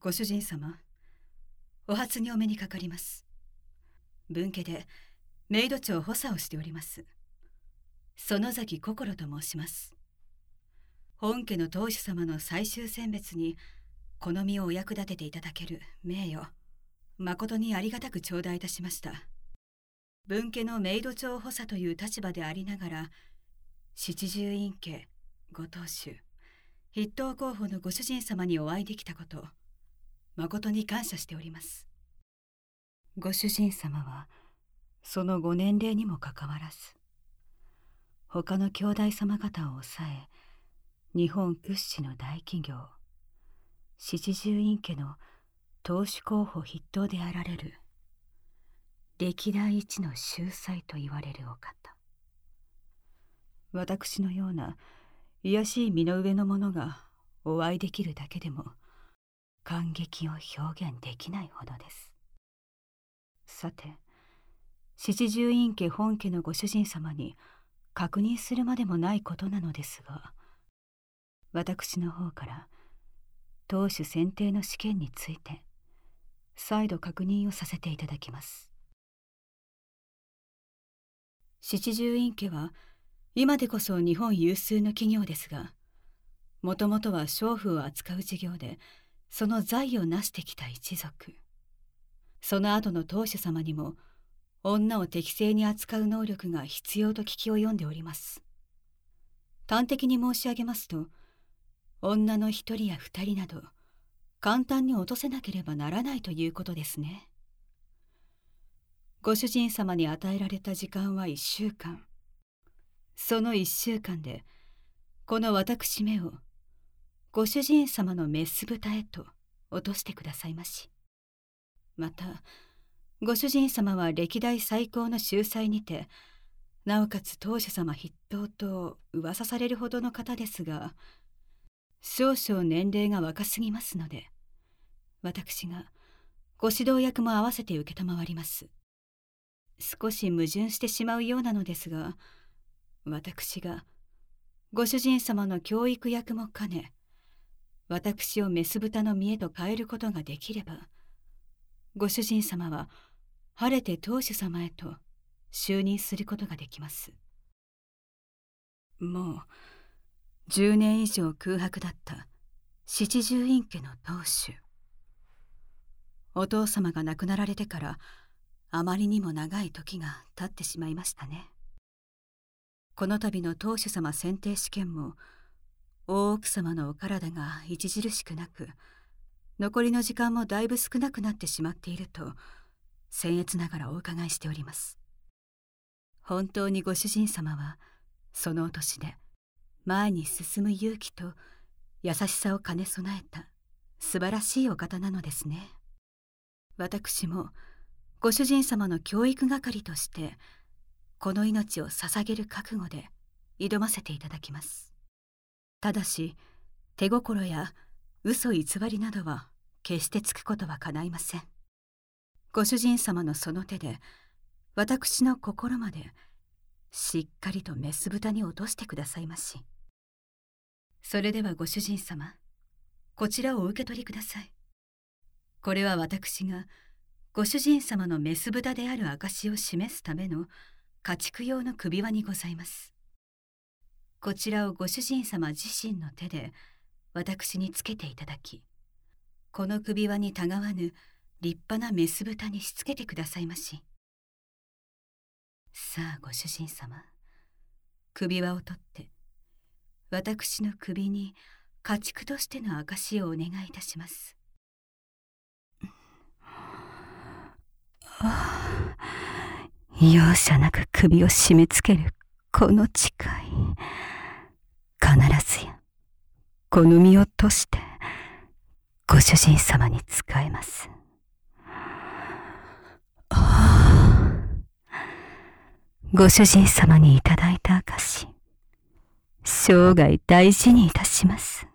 ご主人様、お初にお目にかかります。分家でメイド長補佐をしております園崎心と申します。本家の当主様の最終選別にこの身をお役立てていただける名誉、誠にありがたく頂戴いたしました。分家のメイド長補佐という立場でありながら、七十院家ご当主筆頭候補のご主人様にお会いできたこと、誠に感謝しております。ご主人様はそのご年齢にもかかわらず、他の兄弟様方を抑え、日本屈指の大企業七十院家の当主候補筆頭であられる、歴代一の秀才と言われるお方。私のような卑しい身の上の者がお会いできるだけでも感激を表現できないほどです。さて、七十院家本家のご主人様に確認するまでもないことなのですが、私の方から当主選定の試験について再度確認をさせていただきます。七十院家は今でこそ日本有数の企業ですが、もともとは娼婦を扱う事業でその財を成してきた一族。その後の当主様にも女を適正に扱う能力が必要と聞き及んでおります。端的に申し上げますと、女の一人や二人など簡単に落とせなければならないということですね。ご主人様に与えられた時間は1週間。その1週間でこの私めをご主人様のメス豚へと落としてくださいまし。またご主人様は歴代最高の秀才にて、なおかつ当主様筆頭と噂されるほどの方ですが、少々年齢が若すぎますので、私がご指導役も合わせて承ります。少し矛盾してしまうようなのですが、私がご主人様の教育役も兼ね、私をメス豚の見栄と変えることができれば、ご主人様は晴れて当主様へと就任することができます。もう10年以上空白だった七十院家の当主。お父様が亡くなられてからあまりにも長い時が経ってしまいましたね。この度の当主様選定試験も大奥様のお体が著しくなく、残りの時間もだいぶ少なくなってしまっていると僭越ながらお伺いしております。本当にご主人様はそのお年で前に進む勇気と優しさを兼ね備えた素晴らしいお方なのですね。私もご主人様の教育係としてこの命を捧げる覚悟で挑ませていただきます。ただし手心や嘘偽りなどは決してつくことはかないません。ご主人様のその手で私の心までしっかりとメス豚に落としてくださいまし。それではご主人様、こちらをお受け取りください。これは私がご主人様のメス豚である証を示すための家畜用の首輪にございます。こちらをご主人様自身の手で私につけていただき、この首輪にたがわぬ立派なメス豚にしつけてくださいまし。さあご主人様、首輪を取って私の首に家畜としての証をお願いいたします。容赦なく首を締め付けるこの誓い、必ずやこの身を賭してご主人様に仕えます。ご主人様にいただいた証、生涯大事にいたします。